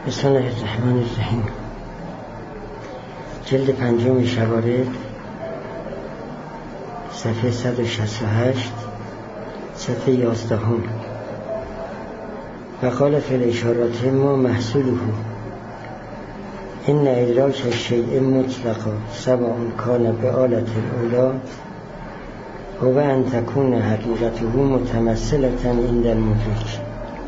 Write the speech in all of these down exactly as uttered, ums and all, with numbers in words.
بسم الله الرحمن الرحیم. جلد پنجم شوارد، صفحه صد و شصت و هشت، صفحه یازدهم. و قال فی الاشارات ما محصوله ان ادراک الشیء مطلقا سواء کان بآلة الاولی و ان تكون حقیقته متمثلة عند المدرک.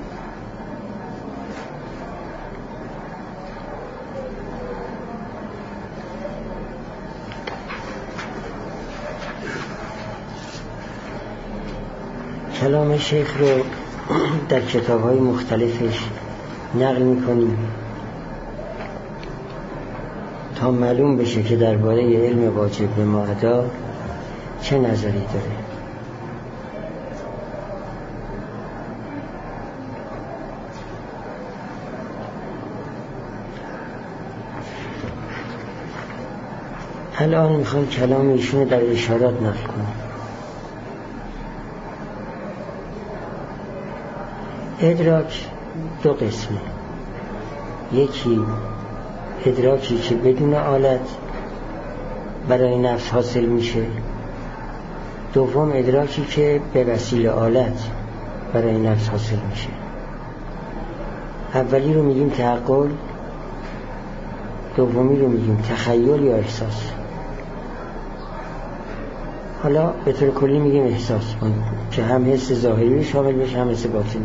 کلام شیخ رو در کتاب‌های مختلفش نقل می‌کنیم تا معلوم بشه که درباره علم واجب به ما ادا چه نظری داره. الان میخوام کلام ایشون در اشارات نقل کنم. ادراک دو قسمه، یکی ادراکی که بدون آلت برای نفس حاصل میشه، دوم ادراکی که به وسیله آلت برای نفس حاصل میشه. اولی رو میگیم تعقل، دومی رو میگیم تخیل یا احساس. حالا به طور کلی میگیم احساس که هم حس ظاهری شامل بشه هم حس باطنی.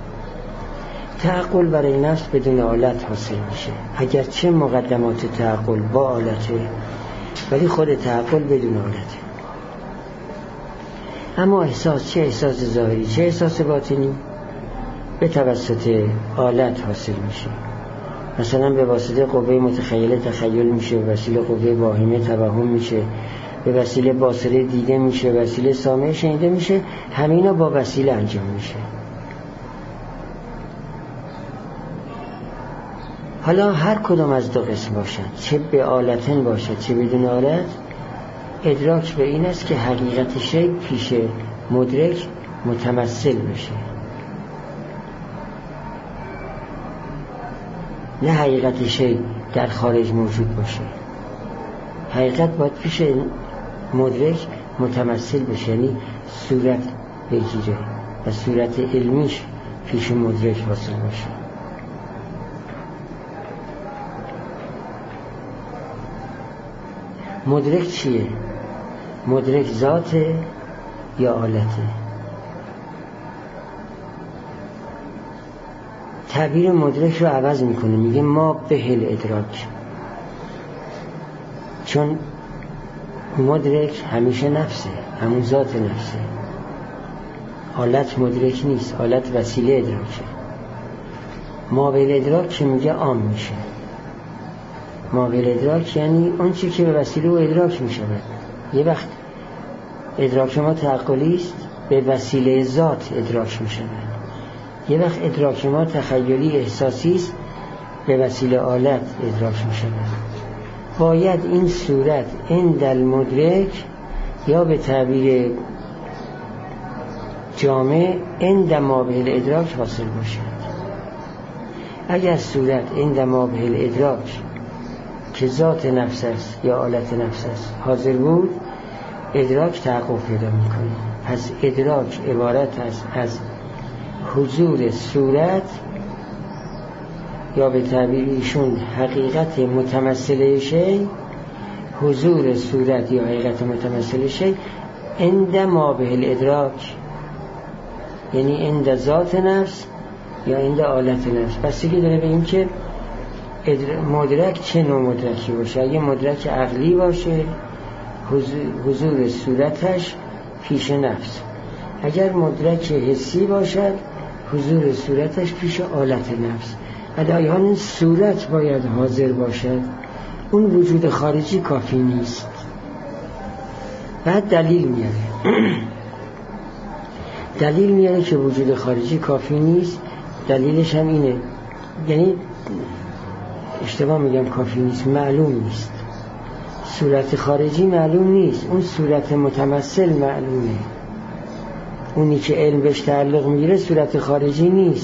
تعقل برای نفس بدون آلت حاصل میشه، اگرچه مقدمات تعقل با آلته ولی خود تعقل بدون آلته. اما احساس، چه احساس ظاهری چه احساس باطنی، به توسط آلت حاصل میشه. مثلا به واسطه قوه متخیله تخیل میشه، به وسیله قوه واهمه توهم میشه، به وسیله باصره دیده میشه، به وسیله سامع شنیده میشه. همینا با وسیله انجام میشه. حالا هر کدام از دو قسم باشد، چه به آلتن باشد چه بدون آلت، ادراک به این است که حقیقت شی پیش مدرک متمثل بشه، نه حقیقت شی در خارج موجود باشه. حقیقت باید پیش مدرک متمثل بشه، یعنی صورت بگیره و صورت علمیش پیش مدرک حاصل باشه. مدرک چیه؟ مدرک ذاته یا آلته؟ تعبیر مدرک رو عوض میکنه، میگه ما بهل ادراک، چون مدرک همیشه نفسه، همون ذات نفسه. آلت مدرک نیست، آلت وسیله ادراکه. ما بهل ادراک که میگه عام میشه. ما بهل ادراک یعنی اون چی که به وسیله او ادراک میشه. یه وقت ادراک ما تعقلی است، به وسیله ذات ادراک میشه. یه وقت ادراک ما تخیلی احساسی است، به وسیله آلت ادراک میشه. باید این صورت عند المدرک، یا به تعبیر جامع عند ما بهل ادراک حاصل باشد. اگر صورت عند ما بهل ادراک که ذات نفس است یا آلت نفس است حاضر بود، ادراک تحقق پیدا میکنه. پس ادراک عبارت است از حضور صورت، یا به تعبیر ایشون حقیقت متمثل شی، حضور صورت یا حقیقت متمثل شی عند ما بهل ادراک، یعنی عند ذات نفس یا عند آلت نفس. بستگی داره به این که مدرک چه نوع مدرکی باشه. اگه مدرک عقلی باشه، حضور صورتش پیش نفس. اگر مدرک حسی باشد، حضور صورتش پیش آلت نفس. ادایان صورت باید حاضر باشد، اون وجود خارجی کافی نیست. بعد دلیل میاره دلیل میاره که وجود خارجی کافی نیست. دلیلش هم اینه، یعنی اشتباه میگم کافی نیست، معلوم نیست. صورت خارجی معلوم نیست، اون صورت متمثل معلومه. اونی که علم بهش تعلق میگیره صورت خارجی نیست،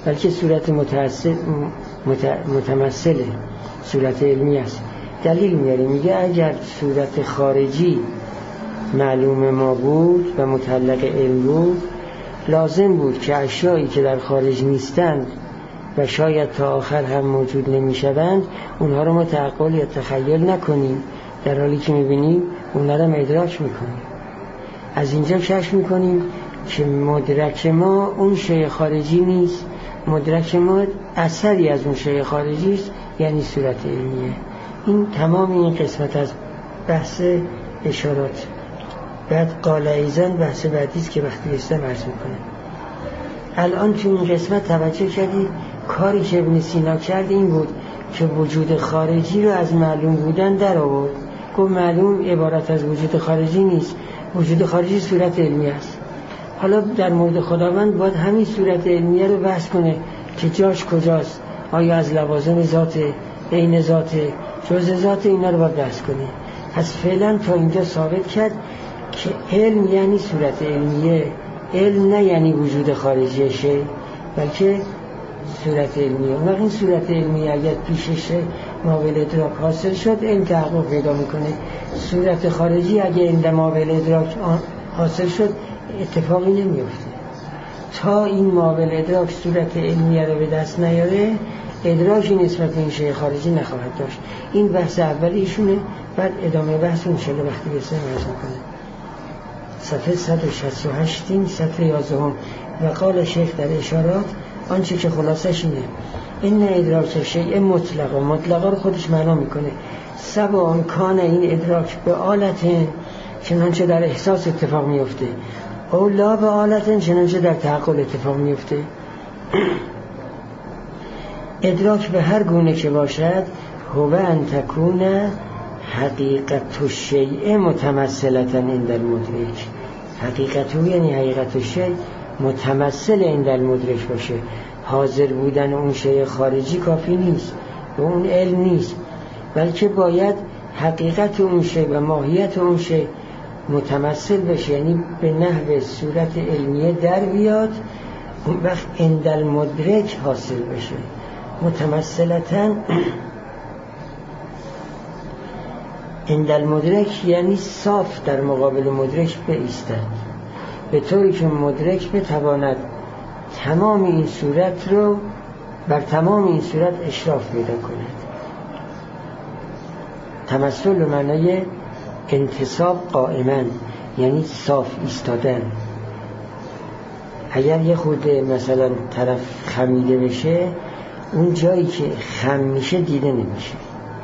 بلکه صورت متمثل متمثل صورت علمی است. دلیل میاره، میگه اگر صورت خارجی معلوم ما بود و متعلق علم بود، لازم بود که اشیایی که در خارج نیستند و شاید تا آخر هم موجود نمیشوند اونها رو ما تعقل یا تخیل نکنیم، در حالی که میبینیم اونها رو ادراک میکنیم. از اینجا کشف میکنیم که مدرک ما اون شیء خارجی نیست، مدرک ما اثری از اون شیء خارجی است، یعنی صورت علمیه. این تمام این قسمت از بحث اشارات. بعد قال ایزن بحث بعدیست که وقتی بستم عرض میکنه. الان تو این قسمت توجه کردی کاری که ابن سینا کرد این بود که وجود خارجی رو از معلوم بودن در آورد. گفت معلوم عبارت از وجود خارجی نیست، وجود خارجی صورت علمی است. حالا در مورد خداوند باید همین صورت علمیه رو بحث کنه که جاش کجاست، آیا از لوازم ذات، عین ذات، جزء ذات، اینا رو باید بحث کنه. پس فعلا تا اینجا ثابت کرد که علم یعنی صورت علمیه، علم نه یعنی وجود خارجی شی، بلکه صورت علمیه. اون این صورت علمیه اگر پیشش مابل ادراک حاصل شد علم تحقق پیدا میکنه. صورت خارجی اگر عند مابل ادراک حاصل شد اتفاقی نمیفته. تا این مابل ادراک صورت علمیه رو به دست نیاره ادراکی نسبت به این شیء خارجی نخواهد داشت. این بحث اولیشونه. بعد ادامه بحث انشالله وقتی بسیم عرض میکنه. صفحه صد و شصت و هشت صفحه یازده. و قال شیخ در اشارات آنچه که خلاصش اینه این ادراک شیء مطلق، مطلقا رو خودش معنا میکنه. سبا کان این ادراک به آلت چنانچه در احساس اتفاق میفته، او لا به آلت چنانچه در تعقل اتفاق میفته. ادراک به هر گونه که باشد هو ان تکون حقیقت الشیء متمثلة عند المدرک. حقیقت یعنی حقیقت الشیء متمثل عند المدرک باشه. حاضر بودن اون شیء خارجی کافی نیست و اون علم نیست، بلکه باید حقیقت اون شیء و ماهیت اون شیء متمثل بشه، یعنی به نحو صورت علمیه در بیاد، اون وقت عند المدرک حاصل بشه. متمثلتاً عند المدرک یعنی صاف در مقابل مدرک بایستد، به طوری که مدرک بتواند تمام این صورت رو بر تمام این صورت اشراف پیدا کند. تمثل به معنای انتصاب قائما، یعنی صاف ایستادن. اگر یه خورده مثلا طرف خمیده بشه، اون جایی که خم میشه دیده نمیشه.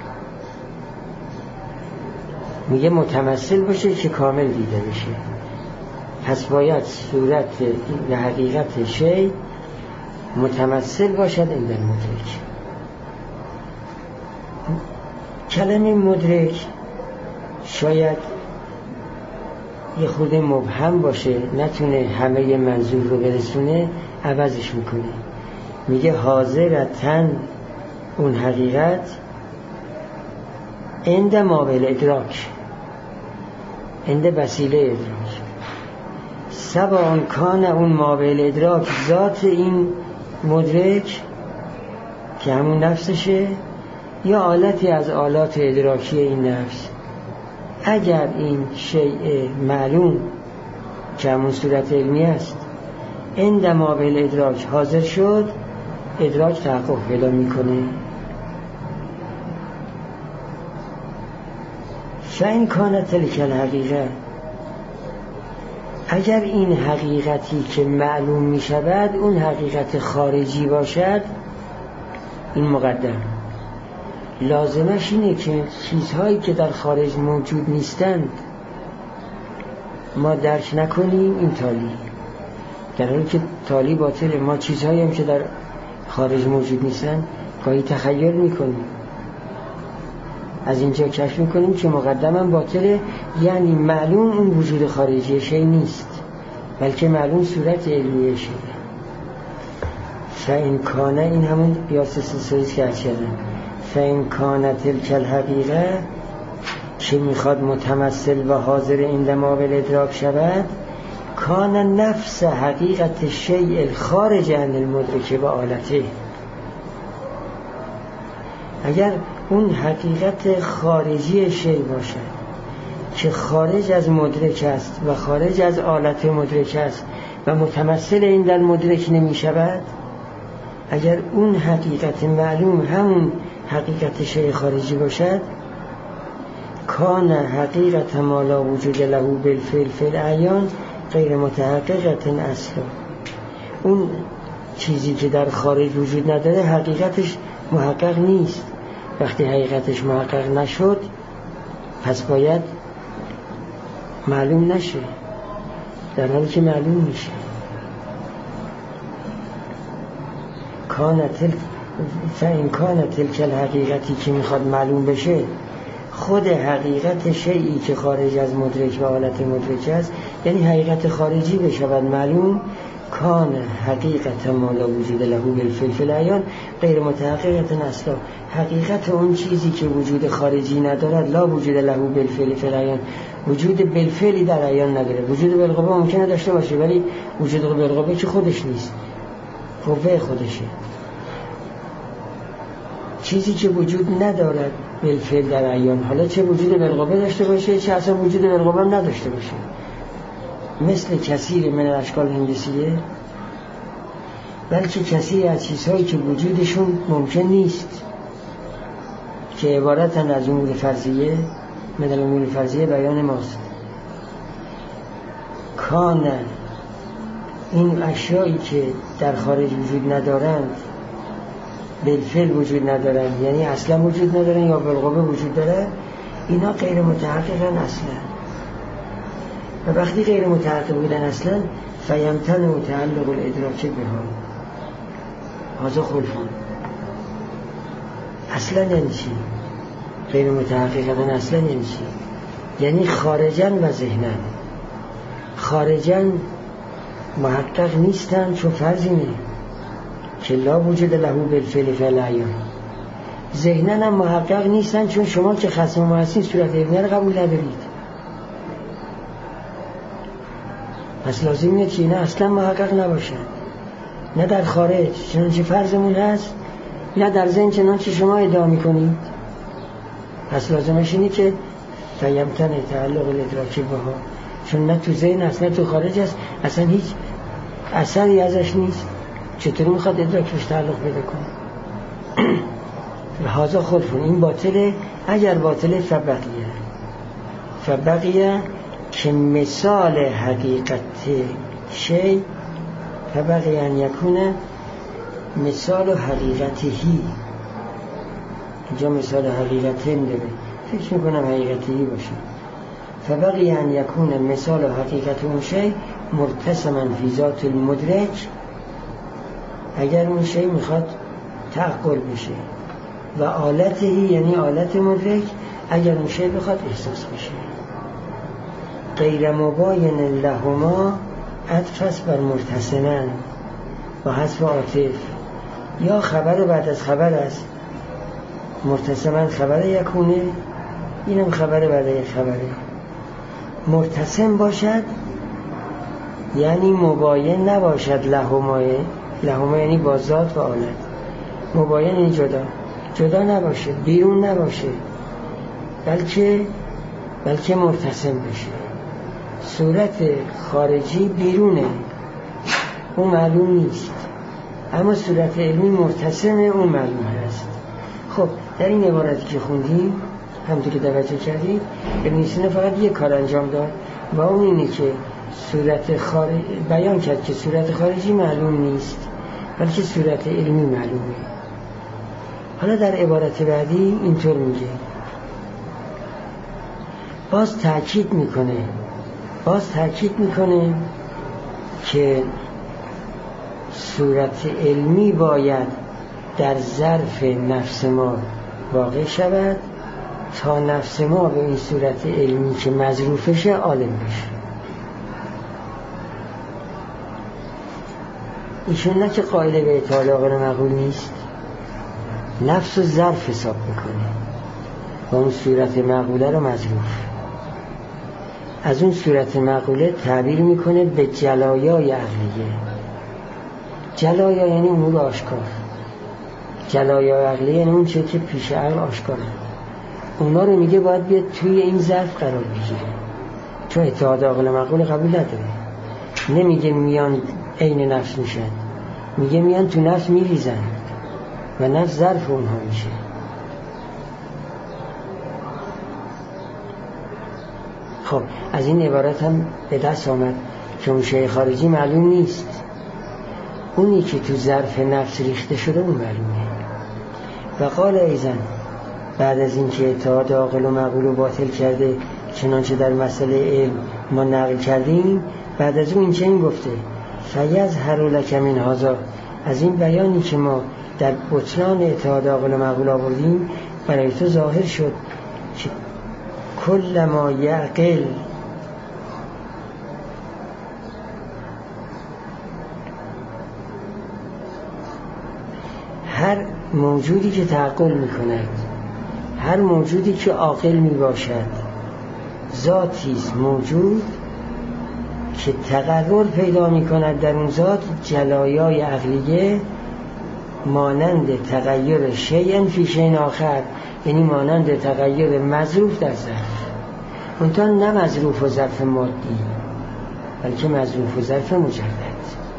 میگه متمثل باشه که کامل دیده بشه. پس باید صورت و حقیقت شی متمثل باشد عند المدرک. کلمه مدرک شاید یه خورده مبهم باشه، نتونه همه منظور رو برسونه، عوضش میکنه. میگه حاضرتن اون حقیقت عند مابل ادراک، عند وسیله ادراک. سبا کان اون مابل ادراک ذات این مدرک که همون نفسشه، یا آلتی از آلات ادراکی این نفس. اگر این شیء معلوم که همون صورت علمی است عند مابل ادراک حاضر شد، ادراک تحقق پیدا میکنه. فإن کانت تلک الحقیقه، اگر این حقیقتی که معلوم می شود اون حقیقت خارجی باشد، این مقدم لازمش اینه که چیزهایی که در خارج موجود نیستند ما درک نکنیم، این تالی. در حالی که تالی باطله. ما چیزهایی هم که در خارج موجود نیستند گاهی تخیل میکنیم، از اینجا کشف میکنیم که مقدماً باطله. یعنی معلوم اون وجود خارجی شی نیست، بلکه معلوم صورت علمیه شی. فإن کان، این همون قیاس سلسلیست که ارز کردن، فإن کان تلک الحقیقه که میخواد متمثل و حاضر عند مابل ادراک شود، کان نفس حقیقت شیء خارج عن المدرک و آلته. اگر اون حقیقت خارجی شیء باشد که خارج از مدرک است و خارج از آلت مدرک است و متمثل این در مدرک نمی شود، اگر اون حقیقت معلوم همون حقیقت شیء خارجی باشد، کان حقیقت ما لا وجود له بالفعل فی الاعیان غیر متحققت اصلا. اون چیزی که در خارج وجود نداره حقیقتش محقق نیست. وقتی حقیقتش محقق نشد پس باید معلوم نشه، در حالی که معلوم میشه. کانت فإن کانت تلک الحقیقتی که میخواد معلوم بشه خود حقیقت شیئی که خارج از مدرک و حالت مدرک است، یعنی حقیقت خارجی بشود معلوم، کان حقیقت ما لا وجود له بالفعل فی الاعیان غیر متحققت اصلا. حقیقت اون چیزی که وجود خارجی ندارد، لا وجود له بالفعل فی الاعیان، وجود بالفعلی در اعیان نداره. وجود بالقوه ممکنه داشته باشه ولی وجود بالقوه که خودش نیست، قوه خودشه. چیزی که وجود ندارد بالفعل در اعیان، حالا چه وجود بالقوه داشته باشه چه اصلا وجود بالقوه نداشته باشه، مثل کثیر من الاشکال الهندسیه، بلکه کثیر از چیزهایی که وجودشون ممکن نیست، که عبارتن از امور فرضیه، من الامور فرضیه بیان ماست. کان این اشیایی که در خارج وجود ندارند بالفعل وجود ندارند، یعنی اصلا وجود ندارند یا بالقوه وجود داره، اینا غیر متحققن اصلا. و وقتی غیر متحقق بودن اصلا فیمتن متعلق الادراک بها هذا خلفان. اصلا یعنی چی؟ غیر متحققن اصلا یعنی چی؟ یعنی خارجن و ذهنن. خارجن محقق نیستن چون فرض اینه که لا وجود له بالفعل فی الاعیان. ذهنن هم محقق نیستن چون شما که خصم ما هستین صورت علمیه رو قبول ندارید. پس لازم اینه که اینا اصلا محقق نباشن، نه در خارج چنانچه فرضمون هست، نه در ذهن چنانچه شما ادعا میکنید. پس لازمش اینه که فیمتن تعلق الادراک بها، چون نه تو ذهن هست نه تو خارج هست، اصلا هیچ اثری ازش نیست، چطوری میخواد ادراکش تعلق پیدا کنه؟ هذا خلفون، این باطله. اگر باطله فبقیه فبقیه که مثال حقیقت شی فبقی ان یکونه مثال حقیقتهی. اینجا مثال حقیقتهی داره، فکر میکنم حقیقتهی باشه. فبقی ان یکونه مثال حقیقت اون شی مرتسما فی ذات المدرک، اگر اون شی میخواد تعقل بشه، و آلتهی یعنی آلت مدرک اگر اون شی بخواد احساس بشه. غیر مباین لهما عطف بر مرتسمن و حذف عاطف، یا خبر بعد از خبر است. مرتسمن خبر یکونه، اینم خبر بعد از خبره. مرتسم باشد یعنی مباین نباشد لهما، لهما یعنی با ذات و آلت. مباین یعنی جدا جدا نباشه، بیرون نباشه، بلکه بلکه مرتسم بشه. صورت خارجی بیرونه، اون معلوم نیست، اما صورت علمی مرتسمه، اون معلوم هست. خب در این عبارتی که خوندیم همونطور که توجه کردید ابن سینا فقط یک کار انجام داد و اون اینه که صورت خارج بیان کرد که صورت خارجی معلوم نیست بلکه صورت علمی معلومه. حالا در عبارت بعدی اینطور میگه، باز تأکید میکنه باز تأکید میکنه که صورت علمی باید در ظرف نفس ما واقع شود تا نفس ما به این صورت علمی که مظروفشه عالم بشه. ایشون نه که قائل به اطلاق مقبول نیست، نفس و ظرف حساب میکنه و اون صورت مقبوله رو مظروف. از اون صورت معقوله تعبیر میکنه به جلایای عقلیه. جلایا یعنی امور آشکار، جلایای عقلیه یعنی اون چیزی که پیش عقل آشکاره. اونا رو میگه باید بیاد توی این ظرف قرار بگیره، چون اتحاد عقل و معقول قبول نداره. نمیگه میان عین نفس میشن، میگه میان تو نفس میریزن و نفس ظرف اونها میشه. خب از این عبارت هم به دست آمد که اون شیء خارجی معلوم نیست، اونی که تو ظرف نفس ریخته شده اون معلومه. و قال ایزن بعد از این که اتحاد عاقل و معقول رو باطل کرده، چنانچه در مسئله علم ما نقل کردیم، بعد از اون این چنین گفته فیظهر لک من هذا، از این بیانی که ما در بطلان اتحاد عاقل و معقول آوردیم برای تو ظاهر شد که کل ما یعقل هر موجودی که تعقل میکند، هر موجودی که عاقل میباشد، ذاتیست موجود که تقرر پیدا میکند در اون ذات جلایای عقلیه، مانند تغییر شیء فی شیء آخر، یعنی مانند تغییر مظروف در ظرف، منتها نه مظروف و ظرف مادی بلکه مظروف و ظرف مجرد.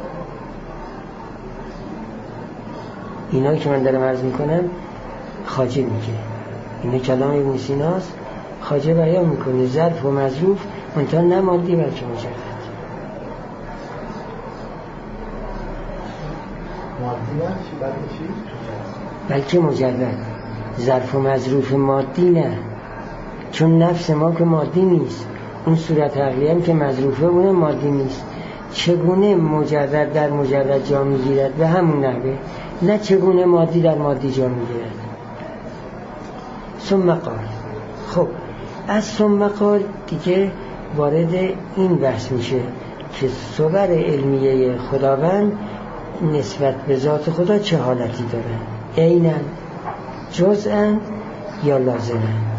اینایی که من دارم عرض میکنم خواجه میگه، اینه کلام ابن سیناست، خواجه بیان میکنه ظرف و مظروف منتها نه مادی بلکه مجرد. بلکه مجرد، ظرف و مظروف مادی نه، چون نفس ما که مادی نیست، اون صورت عقلی هم که مظروفه اونه مادی نیست. چگونه مجرد در مجرد جا میگیرد به همون نحوه، نه چگونه مادی در مادی جا میگیرد. ثم قال، خب از ثم قال دیگه وارد این بحث میشه که صور علمیه خداوند نسبت به ذات خدا چه حالتی داره، عیناً، جزءاً یا لازماً.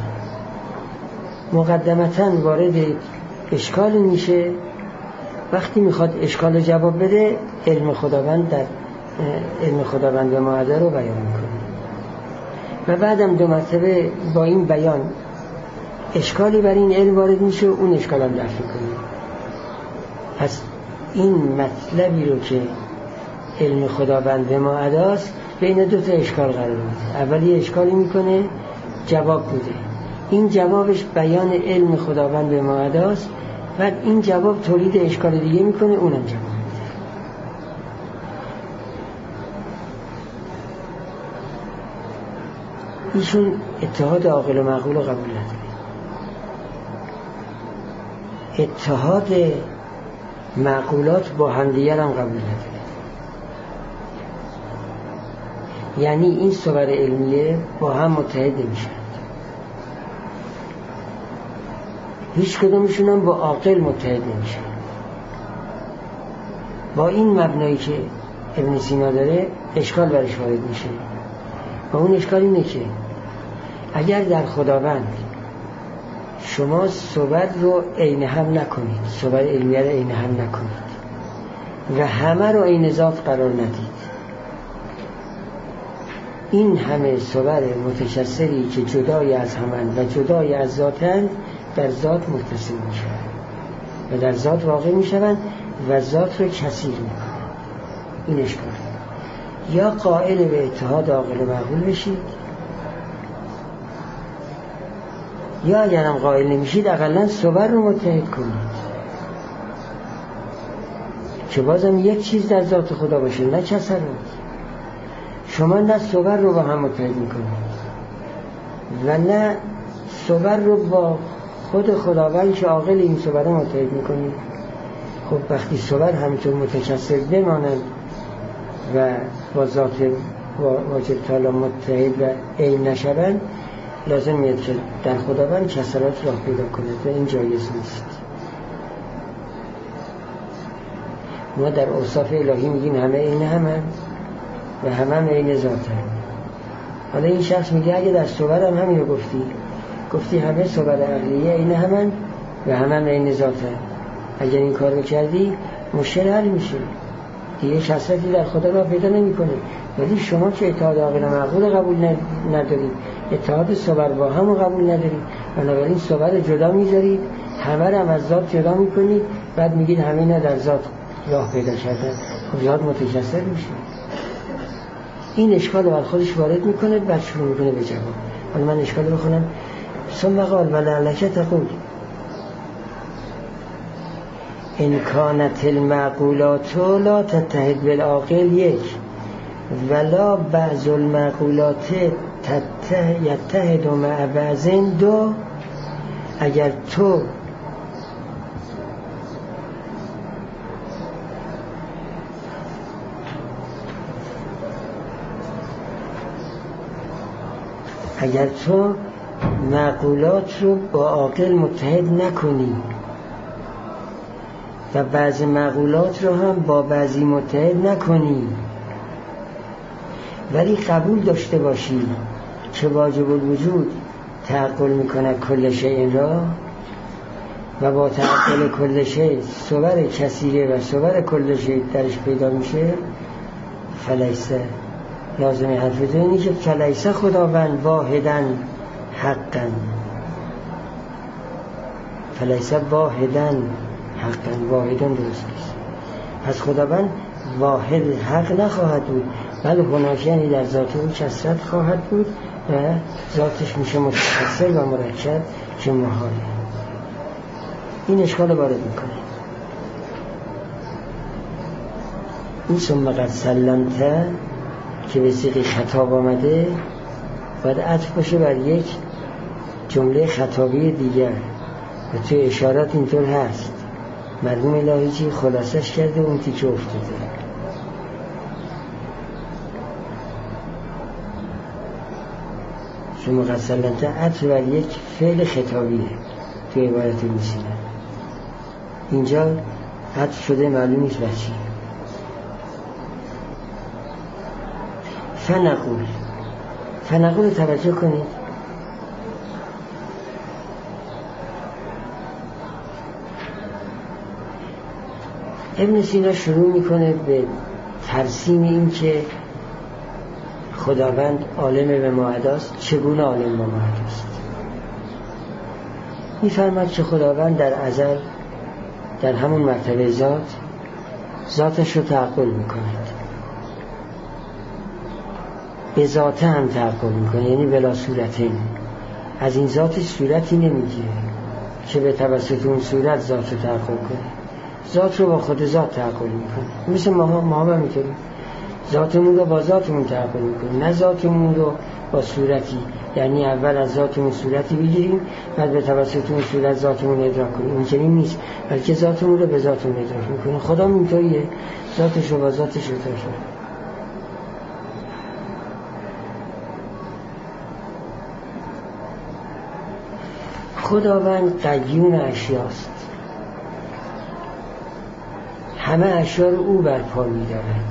مقدمتاً وارد اشکال میشه، وقتی میخواد اشکال جواب بده علم خداوند در علم خداوند به معاده رو بیان میکنه و بعدم دو مرتبه با این بیان اشکالی بر این علم وارد میشه و اون اشکال هم دفع میکنه. پس این مطلبی رو که علم خداوند به معاده است بین دو تا اشکال قرار میده. اولی اشکالی میکنه جواب بوده، این جوابش بیان علم خداوند به معاده است، بعد این جواب تولید اشکال دیگه میکنه، اونم جواب میده. ایشون اتحاد عاقل و معقول رو قبول نداره. اتحاد معقولات با همدیگر هم قبول نداره. یعنی این صور علمیه با هم متحد نمیشن، هیچ کدومشون هم با عاقل متحد نمیشن. با این مبنایی که ابن سینا داره اشکال برش وارد میشه و اون اشکال اینه که اگر در خداوند شما صور رو عین هم نکنید، صور علمیه رو عین هم نکنید و همه رو عین ذات قرار ندید، این همه صور متشسری که جدای از همند و جدای از ذاتند در ذات متصل میشوند و در ذات واقع میشوند و ذات رو کثیر میکنند. این اشکال. یا قائل به اتحاد عاقل و معقول بشید، یا اگرم قائل نمیشید اقلا صور رو متحد کنید که بازم یک چیز در ذات خدا باشه، نه کثرت. شما نه صور رو با هم متحد میکنید و نه صور رو با خود خداوند که عاقل این صور رو متحد میکنید. خب وقتی صور همینطور متکثر بمانند و با ذات واجب تعالی متحد و عین نشوند، لازم میاد که در خداوند کثرات راه پیدا کند و این جایز نیست. ما در اوصاف الهی میگیم همه عین همه و همه هم عین ذاتن. حالا این شخص میگه اگه در صور هم همین رو گفتی گفتی همه صور عقلیه عین همن، و همه هم این ذاته. اگر این کار بکردی مشکل حل میشه دیگه، کثرتی در خدا را پیدا نمیکنه. ولی شما که اتحاد عاقل معقول قبول ندارید، اتحاد صور با هم قبول ندارید، بنابراین صور جدا میذارید، همه را هم از ذات جدا میکنید، بعد میگید همه اینا در ذات راه پیدا کردن. خب ذات متکثر میشه. این اشکال رو بر خودش وارد میکنه، بعد شروع میکنه به جواب. حالا من اشکال رو بخونم. ثم قال ولعلک تقول ان كانت المعقولات لا تتحد بالعاقل یک ولا بعض المعقولات یتحد مع بعض دو. اگر تو اگر تو معقولات رو با عاقل متحد نکنی و بعضی معقولات رو هم با بعضی متحد نکنی، ولی قبول داشته باشی که واجب الوجود تعقل میکنه کل شیء را و با تعقل کل شیء صور کثیره و صور کل شیء درش پیدا میشه، فلیسه لازمی حرف اینه که فلیسه خداوند واحدن حقا، فلیسه واحدن حقا، واحدن درست نیست. پس خداوند واحد حق نخواهد بود، بله هناک یعنی در ذات او کثرت خواهد بود و ذاتش میشه متکثر و مرکب که محاله. این اشکال رو وارد میکنه. این ثم قد سلمت که به صیغه خطاب آمده باید عطف باشه بر یک جمله خطابی دیگر و توی اشارات اینطور هست. مرحوم الهی چی خلاصش کرده اون تیکه افتاده. ثم قد سلمت عطف بر یک فعل خطابیه توی عبارت میسینه. اینجا عطف شده معلوم نیست بچی. فنقول فنقول توجه کنید. ابن سینا شروع میکنه به ترسیم این که خداوند عالم به معداست. چگونه عالم به معداست؟ میفرماد که خداوند در ازل در همون مرتبه ذات ذاتش رو تعقل میکند، به ذاته هم تعقل میکنه، یعنی بلا صورتین. از این ذاتش صورتی نمیگیره که به توسط اون صورت ذات رو تعقل کنه، ذات رو با خود ذات تعقل میکنه. مثل ما ما هم میتونیم ذاتمون رو با ذاتمون تعقل میکنیم، نه ذاتمون رو با صورتی، یعنی اول از ذاتمون صورتی بگیریم بعد به توسط اون صورت ذاتمون ادراک کنیم. این چنین نیست، بلکه ذاتمون رو به ذاتمون ادراک میکنه. خدا اینطوریه، ذاتش رو با ذاتش ادراک کنه. خداوند قیوم اشیاست، همه اشیا رو او برپا می‌دارد.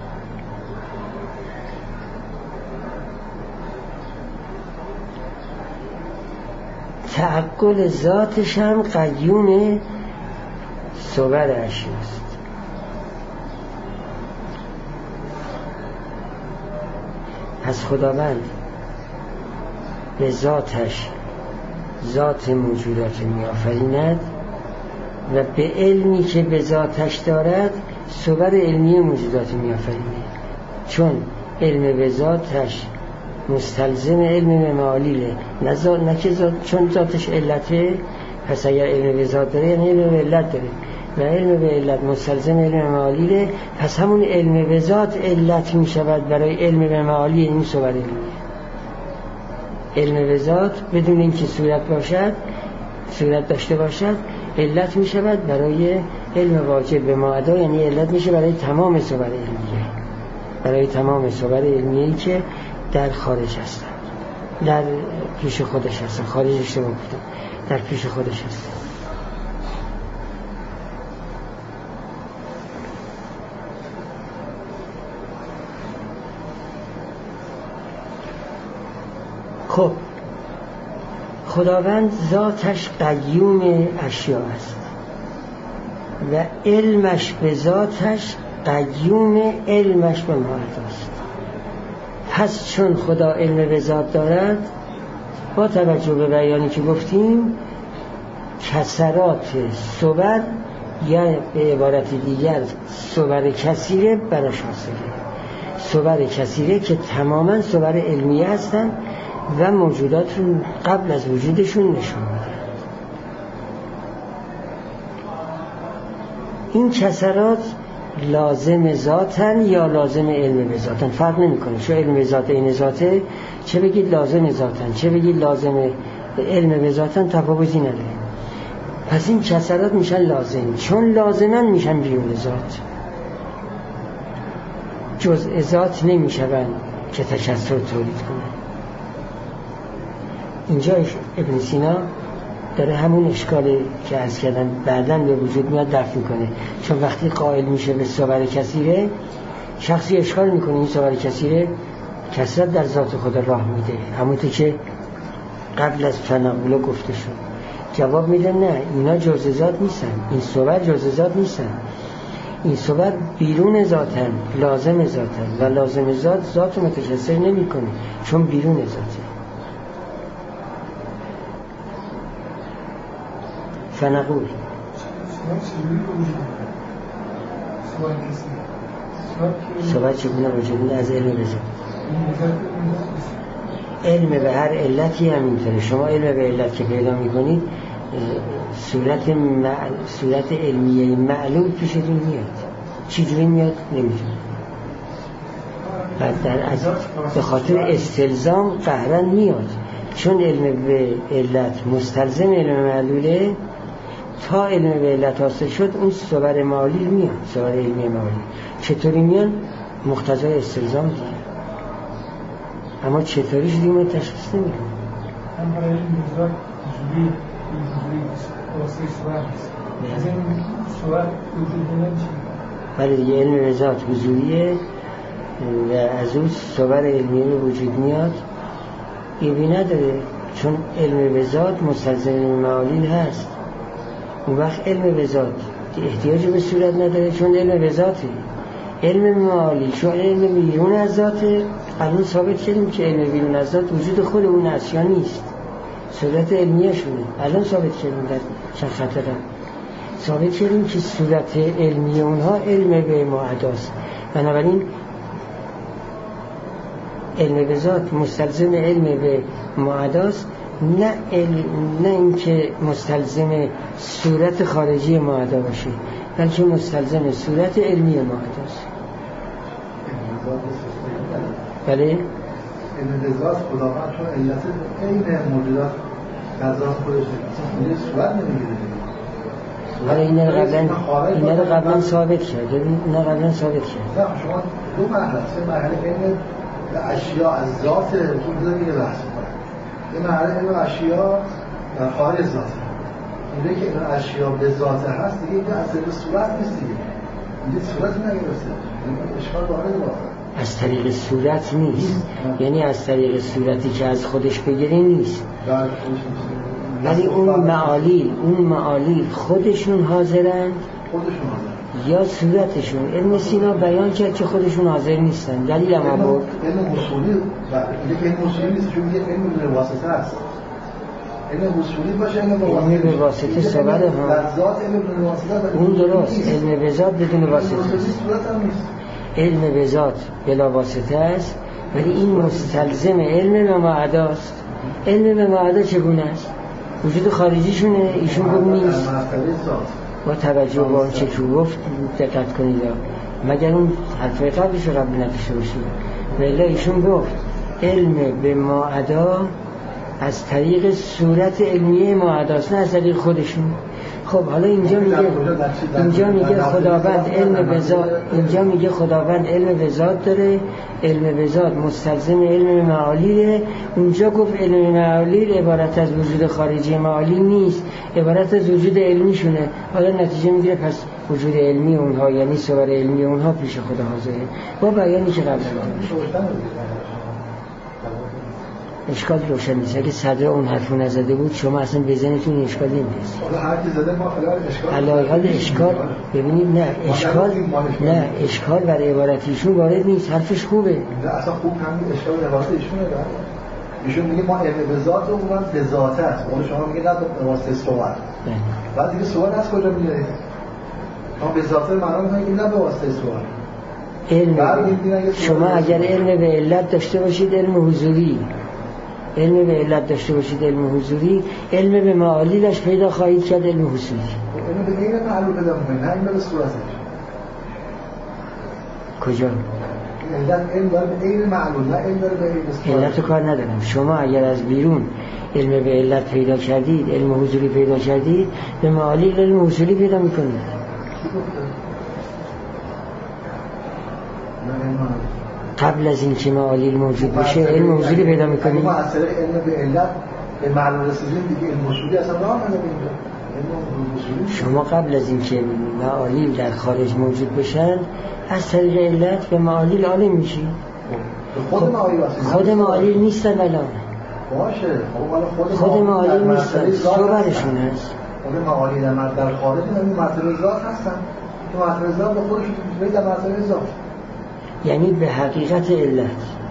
تعقل ذاتش هم قیوم صور اشیاست. پس خداوند به ذاتش ذات موجودات می آفریند و به علمی که به ذاتش دارد صور علمی موجودات می آفریند، چون علم به ذاتش مستلزم علم به معالیله، نه, نه که ذات، چون ذاتش علته. پس اگر علم به ذات داره یعنی علم به علت داره و علم به علت مستلزم علم به معالیله. پس همون علم به ذات علت می شود برای علم به معالی، این صور علمی. علم به ذات بدون اینکه صورت باشد، صورت داشته باشد، علت می شود برای علم واجب به معدا، یعنی علت میشه برای تمام صور علمیه، برای تمام صور علمیه‌ای که در خارج هستن، در پیش خودش هستن. خارج اشتباه گفتم، در پیش خودش هستن. خب خداوند ذاتش قیوم اشیاء است و علمش به ذاتش قیوم علمش به معاد است. پس چون خدا علم به ذات دارد، با توجه به بیانی که گفتیم، کسرات صور یا به عبارت دیگر صور کثیره براش حاصله. صور کثیره که تماما صور علمیه هستن و موجودات رو قبل از وجودشون نشون میدن. این کسرات لازم ذاتن یا لازم علم به ذاتن فرق نمی کنه. چه علم به ذات این ذاته، چه بگید لازم ذاتن، چه بگید لازم علم به ذاتن، تفاوتی نداره. پس این کسرات میشن لازم، چون لازمن میشن بیرون ذات، جزء ذات نمیشون که تکثر تولید کنه. اینجا ابن سینا داره همون اشکالی که عرض کردم بعداً به وجود میاد دفع میکنه. چون وقتی قائل میشه به صور کثیره، شخصی اشکال میکنه این صور کثیره کثرت در ذات خدا راه میده، همونطور که قبل از فنقوله گفته شد. جواب میده نه، اینا جزء ذات نیستن، این صور جزء ذات نیستن، این صور بیرون ذاتن، لازم ذاتن و لازم ذات ذات رو متکثر نمی کنه چون بیرون ذاته. فنقول صور چگونه وجود میده از علم بذات. علم به هر علتی همینطوره. شما علم به علت که پیدا میکنید صورت مع... صورت علمیه معلوم پیشتون میاد. چی جوری میاد نمیدونم. بعد در از به خاطر استلزام قهرن میاد، چون علم به علت مستلزم علم معلوله. تا علم به علت حاصل شد اون صور معالی میاد، صور علمی معالی. چطوری میان؟ مقتضای استلزام دیگه. اما چطوریش دیگه ما تشخیص نمیدیم. هم برای این موضوع جوری جوری واسه صورت از این صورت وجود نمیشه. ولی دیگه علم به ذات حضوریه و از اون صور علمی به وجود میاد. ایبی نداره، چون علم به ذات مستلزم معالی هست. اون وقت علم به ذات احتیاج به صورت نداره، چون علم به ذاته. علم معالی چون علم بیرون از ذاته. الان ثابت کردیم که علم بیرون از ذات وجود خود اون اشیا نیست، صورت علمیه شونه. الان ثابت کردیم در چند خطرم ثابت کردیم که صورت علمی اونها علم به معاداست. بنابراین علم به ذات مستلزم علم به معاداست، نه علم، نه اینکه مستلزم صورت خارجی معادا باشه، بلکه مستلزم صورت علمی معاداست. بله؟ علم به ذات خداوند چون علت این موجودات در ذات خودش یه صورت نمیگیره. حالا اینا رو قبلا اینا رو قبلا ثابت کرد. اینا قبلا ثابت کرد. نه شما دو مرحله سه مرحله بین اشیا از ذات تو دیگه بحث کنید. این مرحله علم اشیا در خارج ذات. اینه که این اشیا به ذات هست دیگه اینجا از طریق صورت نیست دیگه. اینجا صورت نگرفته. این اشکال وارد واقعا. از طریق صورت نیست، یعنی از طریق صورتی که از خودش بگیری نیست، ولی اون معالی اون معالی خودشون حاضرن خودشون حاضرن یا صورتشون. علم سینا بیان کرد که خودشون حاضر نیستن. دلیل هم آورد علم اصولی و اینکه علم اصولی نیست، چون یه علم به واسطه است. علم اصولی باشه علم به واسطه. علم به واسطه صبر ها در ذات علم به واسطه اون درست. علم به ذات بدون واسطه است. علم به ذات بلا واسطه است، ولی این مستلزم علم به معاداست. علم به معادا چگونه است؟ وجود خارجیشونه. ایشون گفت نیست. با توجه به اون چه که گفت دقت کنید، مگر اون حرفای قبلش رو قبل نداشته باشید. ولی ایشون گفت علم به معادا از طریق صورت علمیه معاداست، نه از طریق خودشون. خب حالا اینجا میگه اینجا میگه خداوند علم به ذات، اینجا میگه خداوند علم به ذات داره، علم به ذات مستلزم علم معالیه. اونجا گفت علم معالی عبارت از وجود خارجی معالی نیست، عبارت از وجود علمی شونه. حالا نتیجه میگیره پس وجود علمی اونها یعنی صور علمی اونها پیش خدا حاضره، با بیانی که قبل داشت. اشکال روشن نیست. اگه صدر اون حرفو نزده بود شما اصلا به ذهنتون اشکال نمی‌رسید. حالا هر کی زده ما خلال اشکال علاوه اشکال ببینید نه اشکال نه اشکال بر عبارت ایشون وارد نیست. حرفش خوبه. نه اصلا خوب همین اشکال عبارت ایشونه داره. ایشون میگه ما علم به ذات رو اونم به ذات است. اون شما میگه نه به واسطه صور. بعد دیگه صور از کجا میارید؟ ما به ذات معنا میگیم نه به واسطه صور. علم شما اگر علم به علت داشته باشید علم حضوری، علم به علت داشته باشید علم حضوری، علم به معالیلش پیدا خواهید کرد علم حضوری. علم به غیر معلول پیدا می‌کنید، نه علم به صورتش. کجا؟ علت علم داره به غیر معلول، نه علم داره به غیر علت کار ندارم. شما اگر از بیرون علم به علت پیدا کردید، علم حضوری پیدا کردید، به معالیل علم حضوری پیدا می‌کنید. قبل از این که معالیل موجود باشه علم حضوری پیدا میکنیم. ما از طریق علم به علت به معلول رسیدیم دیگه علم حضوری اصلا راه نداریم. شما قبل از این که معالیل در خارج موجود بشن از طریق علت به معالیل عالم میشی. خود معالیل خود معالیل نیستن الان. باشه خود خود معالیل نیستن، صورتشون هست. خود معالیل در خارج این مرتبه ذات هستن. تو مرتبه ذات به خودشون میاد در مرتبه ذات. یعنی به حقیقت علت.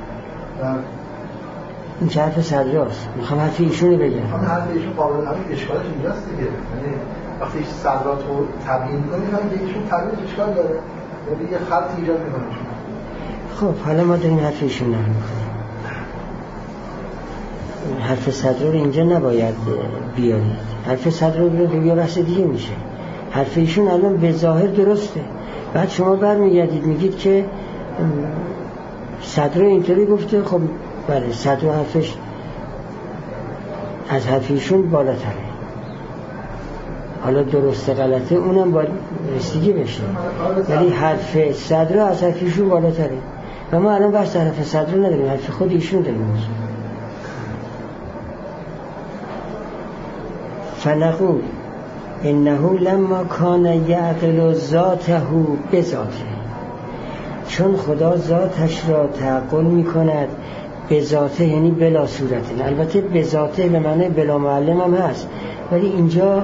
این که حرف صدراست. میخوام حرف ایشونو بگم. میخوام حرف ایشون قابل همین اشکالش اینجاست دیگه. یعنی وقتی صدرات رو تبیین می‌کنی هم به ایشون تبیین اشکال داره. یعنی یه خط ایجاد می‌کنه. خب حالا ما داریم حرف ایشون نقل می‌کنیم. حرف صدر رو اینجا نباید بیارید. حرف صدر رو بیا بحث دیگه میشه. حرف ایشون الان به ظاهر درسته. بعد شما برمیگردید میگید که صدر اینطوری گفته. خب بله صدر حرفش از حرفیشون بالاتره. حالا درسته غلطه اونم باید رسیدگی بشه، ولی حرف صدر از حرفیشون بالاتره و ما الان بحث حرف صدر نداریم، حرف خود ایشون داریم. فنقول انه لما کان یعقل ذاته بذاته، چون خدا ذاتش را تعقل می کند به ذاته، یعنی بلا صورته. البته به ذاته به معنی بلا معلم هم هست، ولی اینجا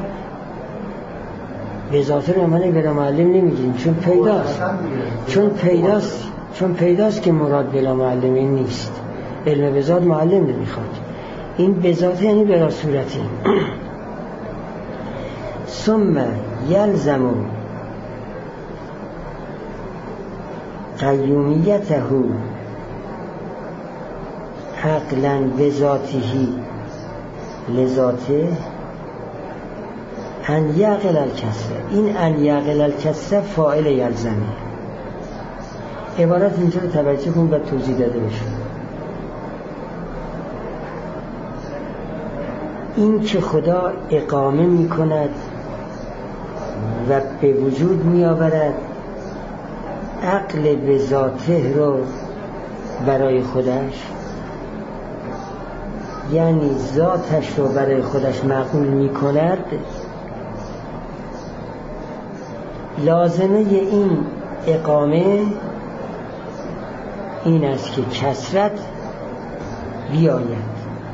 به ذاته به معنی بلا معلم نمیگیم، چون پیداست چون پیداست چون پیداست که مراد بلا معلم این نیست. علم به ذات معلم نمیخواد. این به ذاته یعنی بلا صورته. ثم یلزم قیومیته عقلا بذاته لذاته ان یعقل الکسر. این ان یعقل الکسر فاعل یلزمه. عبارت اینجا رو توجه کن و توضیح داده بشه. این که خدا اقامه می کند و به وجود می آورد عقل به ذاته رو برای خودش، یعنی ذاتش رو برای خودش معقول می کند، لازمه این اقامه این است که کثرت بیاید،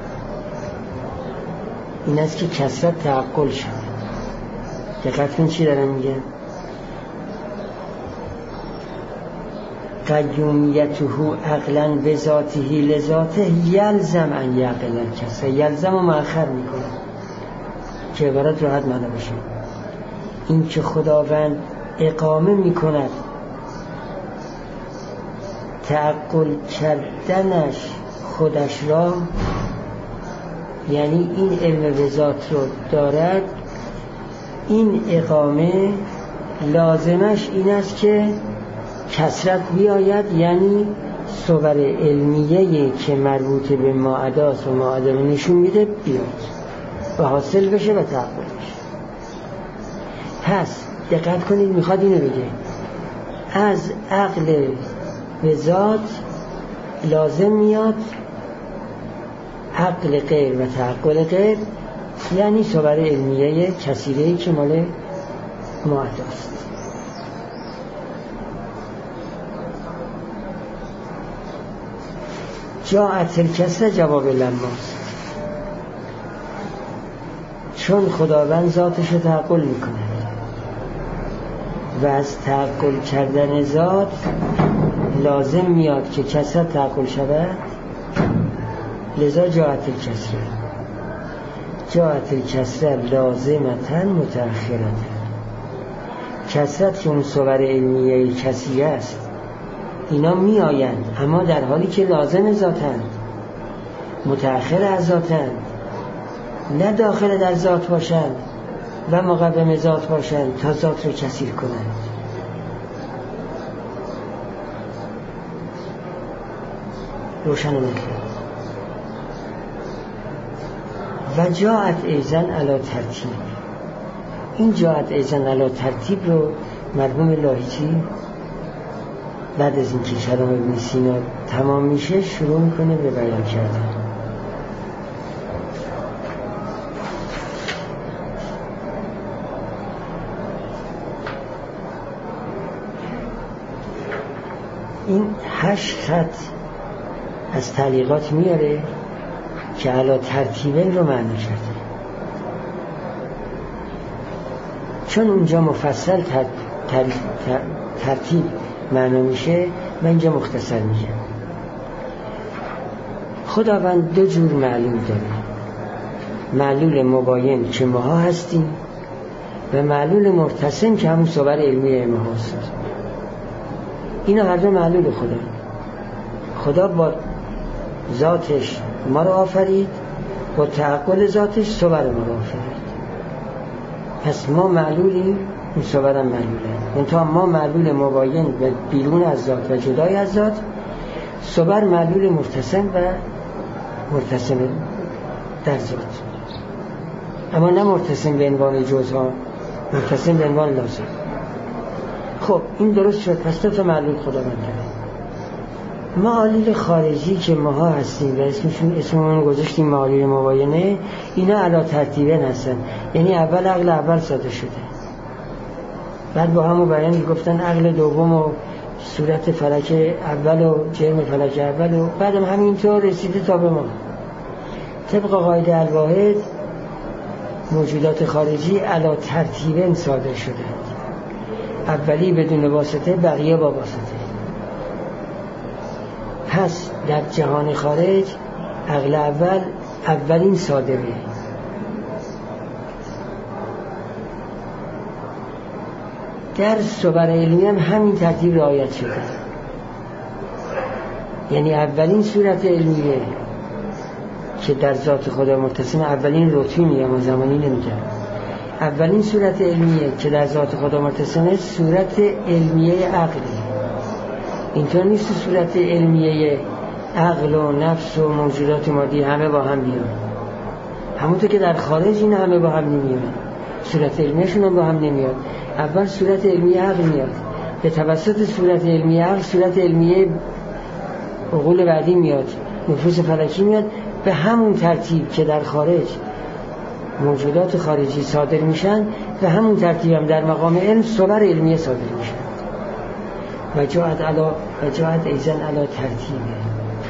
این است که کثرت تعقل شود. دقت کن چی دارم میگم. قیومیته عقلا بذاته لذاته یلزم ان یعقل الکسر. یلزم و مؤخر میکنه که عبارت راحت معنا بشه. این که خداوند اقامه میکند تعقل کردنش خودش را، یعنی این علم به ذات رو دارد، این اقامه لازمش این است که کثرت بیاید، یعنی صور علمیه که مربوط به ماعداست و ماعده رو نشون میده بیاد و حاصل بشه و تعقل بشه. پس دقت کنید میخواد اینو بگه از عقل به ذات لازم میاد عقل غیر و تعقل غیر، یعنی صور علمیه کثیره‌ای که مال ماعداست. جاءت الکسره جواب لماست، چون خداوند ذاتش رو تعقل میکنه و از تعقل کردن ذات لازم میاد که کسره تعقل شود، لذا جاءت الکسره. جاءت الکسره لازمتاً متأخرتاً. کسرت که اون صور علمیه کسی است، اینا می آیند اما در حالی که لازم ذاتند، متأخر از ذاتند، نه داخل در ذات باشند و مقوم ذات باشند تا ذات رو کثیر کنند. روشن نکرد. و جاءت ایضاً علی ترتیب. این جاءت ایضاً علی ترتیب رو مرحوم لاهیجی بعد از اینکه کلام ابن سینا تمام میشه شروع میکنه به بیان کردن. این هشت خط از تعلیقات میاره که علی ترتیبن رو معنی کرده، چون اونجا مفصل تر، تر، تر، ترتیب معنی میشه. من اینجا مختصر میگم. خداوند دو جور معلول داره، معلول مباین که ماها هستیم و معلول مرتسم که همون صور علمی ماها هست. اینا هر دو معلول خدا. خدا با ذاتش ما رو آفرید، با تعقل ذاتش صور ما رو آفرید. پس ما معلولیم، این صور هم معلوله. منتها ما معلول مباین و بیرون از ذات و جدای از ذات، صور معلول مرتسم و مرتسم در ذات، اما نه مرتسم به عنوان جزها، مرتسم به عنوان لازم. خب این درست شد. پس تو معلول خدا من داره. معالل خارجی که ماها هستیم و اسمشون اسممون گذاشتیم معالل مباینه، اینا علا ترتیبن هستن، یعنی اول عقل اول ساده شده، بعد با همون بیان گفتن عقل دوم و صورت فلک اول و جرم فلک اول و بعدم همینطور رسیده تا به ما. طبق قاعده الواحد موجودات خارجی علا ترتیبن صادر شده، اولی بدون واسطه، بقیه با واسطه. پس در جهان خارج عقل اول اولین صادره، در صور علمی هم همین ترتیب رعایت شده، یعنی اولین صورت علمیه که در ذات خدا متصم، اولین رتبی میگم و زمانی نمیگم، اولین صورت علمیه که در ذات خدا متصمه صورت علمیه عقله. اینطور نیست صورت علمیه عقل و نفس و موجودات مادی همه با هم بیان، همونطور که در خارج این همه با هم نمیان، صورت علمیشون هم با هم نمیاد. اول صورت علمیه عقل میاد، به توسط صورت علمیه عقل صورت علمیه عقول بعدی میاد، نفوس فلکی میاد، به همون ترتیب که در خارج موجودات خارجی صادر میشن، به همون ترتیب هم در مقام علم صور علمیه صادر میشن. و جاءت علا و جاءت ایضاً علی ترتیبه.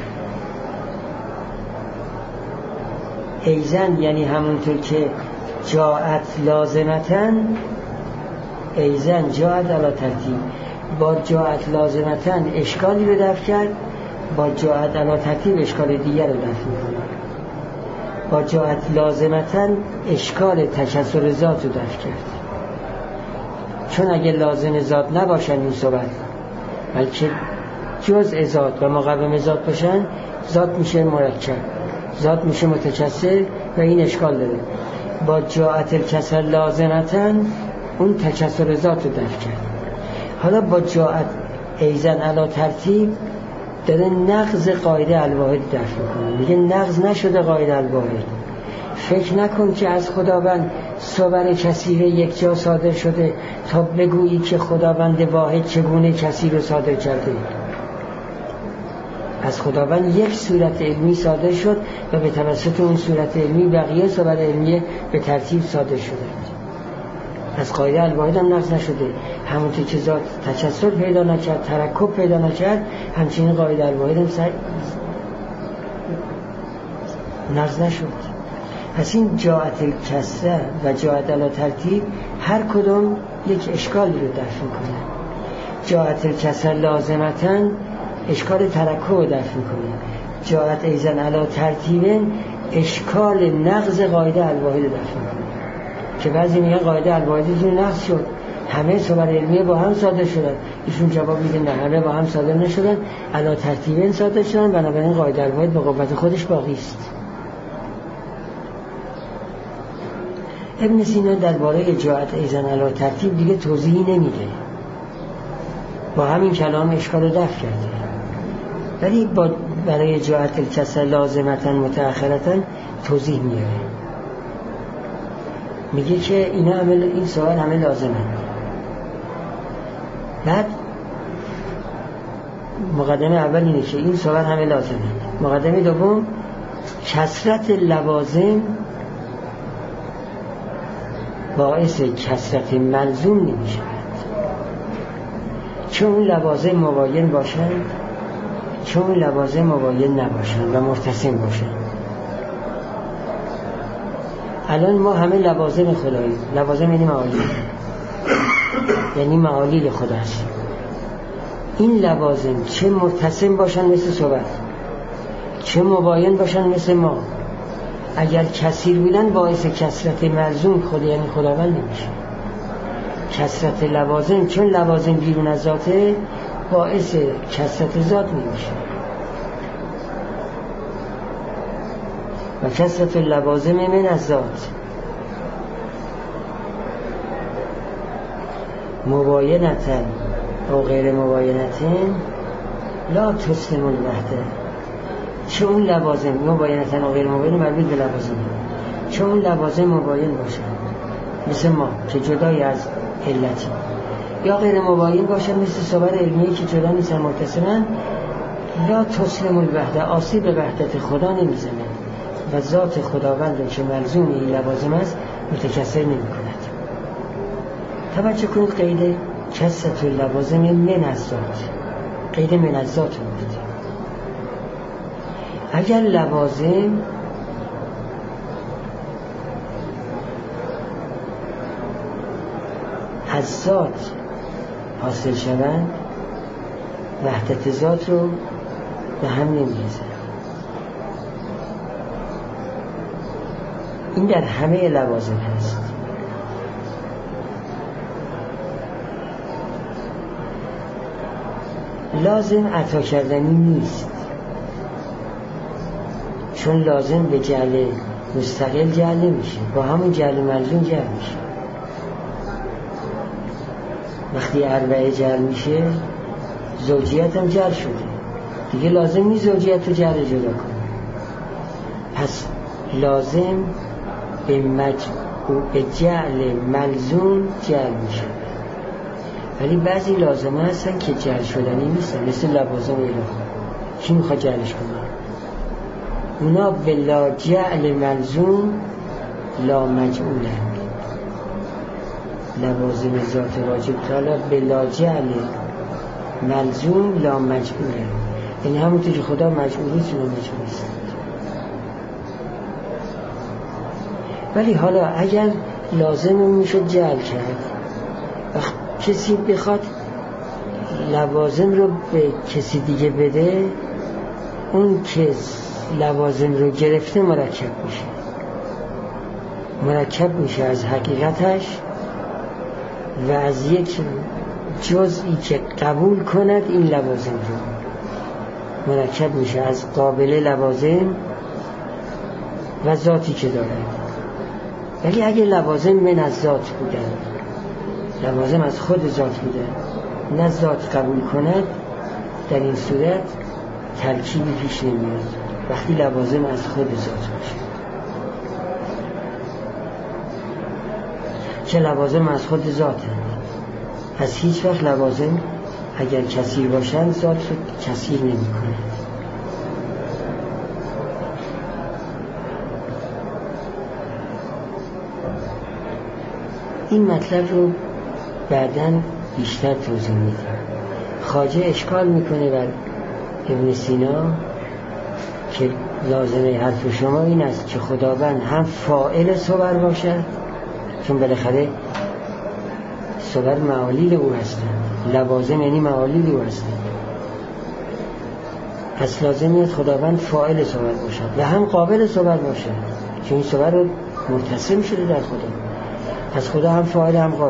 ایضاً یعنی همونطور که جاءت لازمتن، ایضاً جاءت علی ترتیب. با جاءت لازمتن اشکالی رو دفع کرد، با جاءت علی ترتیب اشکال دیگر رو دفع می‌کنه. با جاءت لازمتن اشکال تکثر ذات رو دفع کرد، چون اگه لازم ذات نباشن این صورت، بلکه جزء ذات و مقوم ذات باشن، ذات میشه مرکب، ذات میشه متکثر و این اشکال داره. با جاءت الکسر لازمتن اون تکثر ذات رو دفع کرد. حالا با جاءت ایضاً علی ترتیب داره نقض قاعده الواحد دفع میکنه، میگه نقض نشده قاعده الواحد. فکر نکن که از خداوند صور کثیر یک جا صادر شده تا بگویی که خداوند واحد چگونه کثیر رو صادر کرده. از خداوند یک صورت علمی صادر شد و به توسط اون صورت علمی بقیه صور علمی به ترتیب صادر شده. از قاعده الواحد هم نقض نشده. همونطور که ذات تکثر پیدا نکرد، ترکب پیدا نکرد، همچنین قاعده الواحد هم نقض نشد. پس این جاعت الکسره و جاعت علی ترتیب هر کدوم یک اشکالی رو دفع میکنه. جاعت الکسره لازمتاً اشکال ترکه رو دفع میکنه. جاعت ایزن علی ترتیب اشکال نقض قاعده الواحد رو دفع میکنه. که بعضی میگن قاعده الواحدتون نقض شد، همه صور علمیه با هم صادر شدن. ایشون جواب میده نه، همه با هم صادر نشدن، علی ترتیب صادر شدن، بنابراین قاعده الواحد به قوت خودش باقی است. ابن سینا درباره جاعت ایزن علی ترتیب دیگه توضیحی نمیده، با همین کلام اشکال رو دفع کرده. ولی با برای جاعت الکسره لازمتاً متأخرتاً توضیح میاره، میگه که اینا همه این سوال همه لازمه. بعد مقدمه اول اینه که این سوال همه لازمه. مقدمه دوم کثرت لوازم باعث کثرت ملزوم نمیشه، چون لوازم مباین باشن، چون لوازم مباین نباشن و مرتسم باشن. الان ما همه لوازم خدایی، لوازم یعنی معالیل، یعنی معالیل خداست. این لوازم چه مرتسم باشن مثل صحبت، چه مباین باشن مثل ما، اگر کثیر بودن باعث کثرت ملزوم خود یعنی خداوند نمیشه. کثرت لوازم چون لوازم بیرون از ذاته باعث کثرت ذات نمیشه. و کثرت لوازم من از ذات مباینتن و غیر مباینتن لا تسلم الوحده. چون لوازم مباینتن و غیر مباین مربوط به لوازم، چون لوازم مباین باشن مثل ما که جدای از علتی، یا غیر مباین باشن مثل صور علمیه که جدا نیستن متصلن، لا تسلم الوحده آسیب به وحدت خدا نمیزنه و ذات خداوند که ملزوم این لوازم است متکثر نمی کند. توجه کنید قید کثرت لوازم من از ذات، قید من از ذات بود. اگر لوازم از ذات حاصل شوند وحدت ذات رو به هم نمی‌ریزه. این در همه لوازم هست. لازم عطا کردنی نیست، چون لازم به جعل مستقل جعل نمیشه، با همون جعل ملزوم جعل میشه. وقتی اربعه جعل میشه زوجیت هم جعل شده دیگه، لازم نیست زوجیت رو جعل جدا کنه. پس لازم به مجبور به جعل ملزوم جعل میشه. ولی بعضی لازمه هستن که جعل شدنی نیستن، مثل لوازم الهی. کی میخواد جعلش کنه؟ اونا به لا جعل ملزوم لا مجعوله. لوازم ذات واجب تعالی به لا جعل ملزوم لا مجعوله، یعنی همونطور که خدا مجعولیست اونا مجعولیست. ولی حالا اگر لازم میشه جعل کرد، وقت کسی بخواد لوازم رو به کسی دیگه بده، اون که لوازم رو گرفته مرکب میشه، مرکب میشه از حقیقتش و از یک جزئی که قبول کند این لوازم رو، مرکب میشه از قابل لوازم و ذاتی که دارد. ولی اگه لوازم من از ذات بودن، لوازم از خود ذات بودن، نه ذات قبول کند، در این صورت ترکیبی پیش نمیاد. وقتی لوازم از خود ذات باشه، چه لوازم از خود ذات هست، پس هیچ وقت لوازم اگر کثیر باشند ذات رو کثیر نمی کند. این مطلب رو بعداً بیشتر توضیح میده. خواجه اشکال میکنه بر ابن سینا که لازمه حرف شما این است که خداوند هم فاعل صور باشد، چون بالاخره صور معالیل او هستند، لوازم یعنی معالیل او هستند، پس لازمیت خداوند فاعل صور باشد و هم قابل صور باشد، چون این صور رو متصل شده در خدا، پس خدا هم فاعل هم قابل.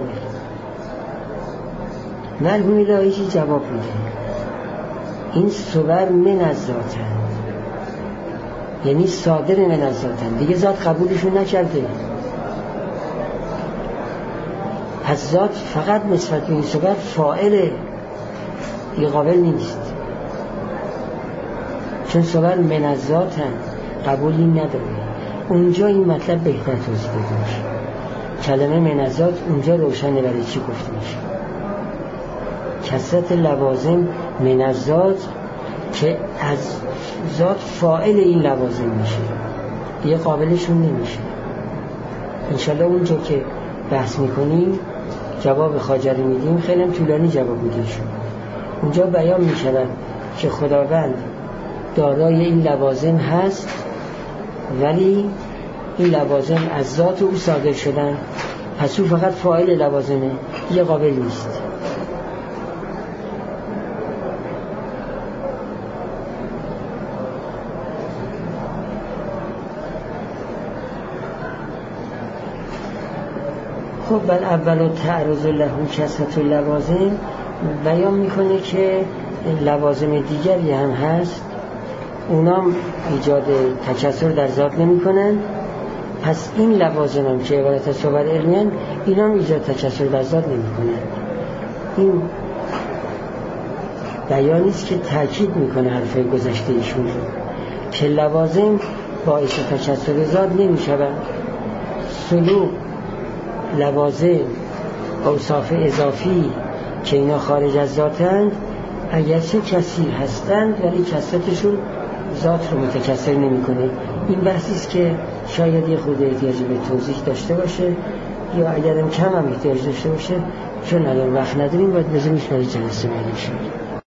مرحوم الهی جواب میده این صور من از ذاتند، یعنی صادر من از ذاتند، دیگه ذات قبولشون نکرده، پس ذات فقط نسبت به این صور فاعل، این قابل نیست، چون صور من از ذاتند قبولی نداره. اونجا این مطلب بهتر توضیح داده میشه، کلمه من از ذات اونجا روشنه برای چی گفته میشه. کثرت لوازم من از ذات که از ذات فاعل این لوازم میشه، دیگه قابلشون نمیشه. انشالله اونجا که بحث میکنیم جواب خواجه رو میدیم، خیلی هم طولانی جواب میدیم شد. اونجا بیان میشود که خداوند دارای این لوازم هست، ولی این لوازم از ذات او صادر شدن، پس او فقط فاعل لوازمه، دیگه قابل نیست. خب بل اول تعرض له کثرت لوازم بیان میکنه که لوازم دیگری هم هست، اونام ایجاد تکثر در ذات نمی کنن، پس این لوازم هم که عبارت از صور علمی هستند اینام ایجاد تکثر در ذات نمی کنن. این بیانی است که تاکید میکنه حرف گذشته ایشون رو که لوازم باعث تکثر ذات نمی شوند. سلوک لوازم اوصاف اضافی که اینا خارج از ذاتند اگرچه کثیر هستند ولی کثرتشون ذات رو متکثر نمی کنه. این بحثی است که شاید یه خود احتیاجی به توضیح داشته باشه، یا اگرم کم هم احتیاج داشته باشه، چون الان وقت نداریم باید بذاریمش برای جلسه بعدی.